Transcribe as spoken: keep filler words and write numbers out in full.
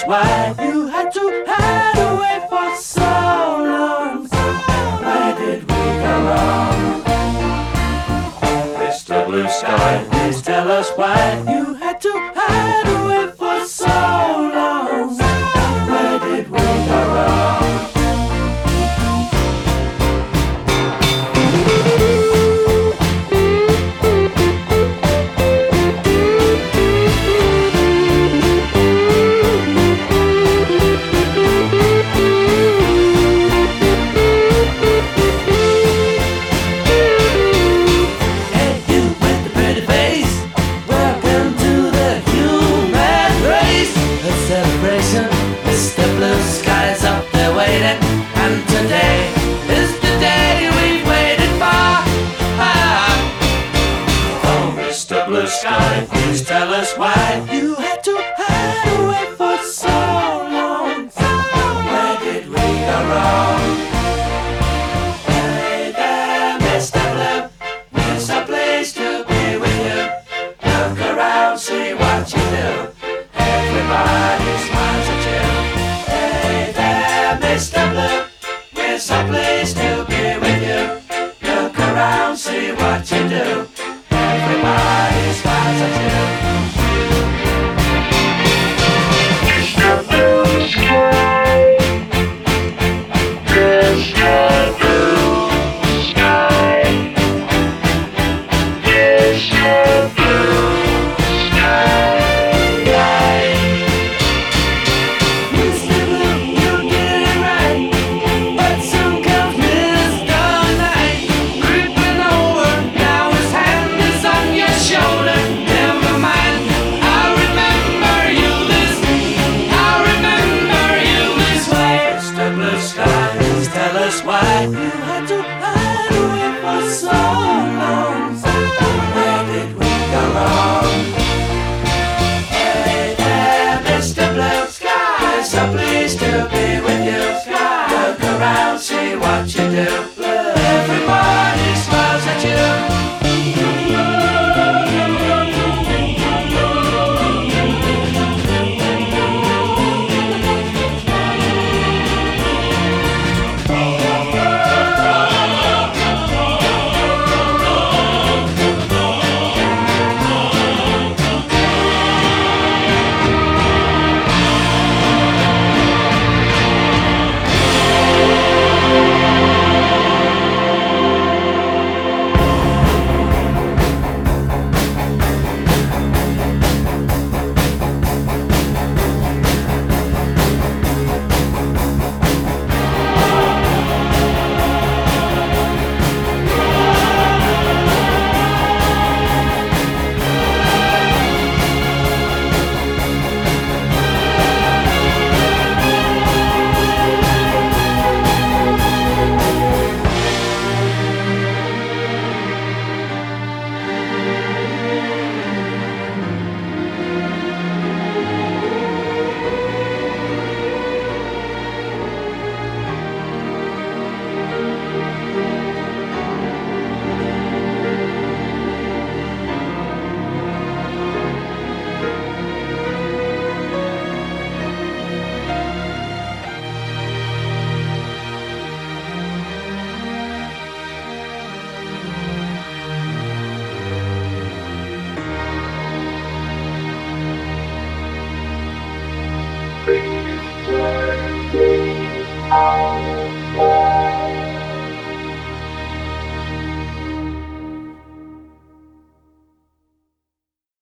why you had to hide away for so long. Where did we go wrong? Mister Blue Sky, please tell us why you had to hide away for so long. Where did we go wrong? Mister Blue Sky's up there waiting, and today is the day we've waited for. Ah. Oh, Mister Blue Sky, please tell us why you had to hide away for so long. Where did we go wrong? Hey there, Mister Blue, it's a place to be with you. Look around, see what you do. Everybody smiles at you. Hey there, Mister Blue, we're so pleased to be with you. Look around, see what you do.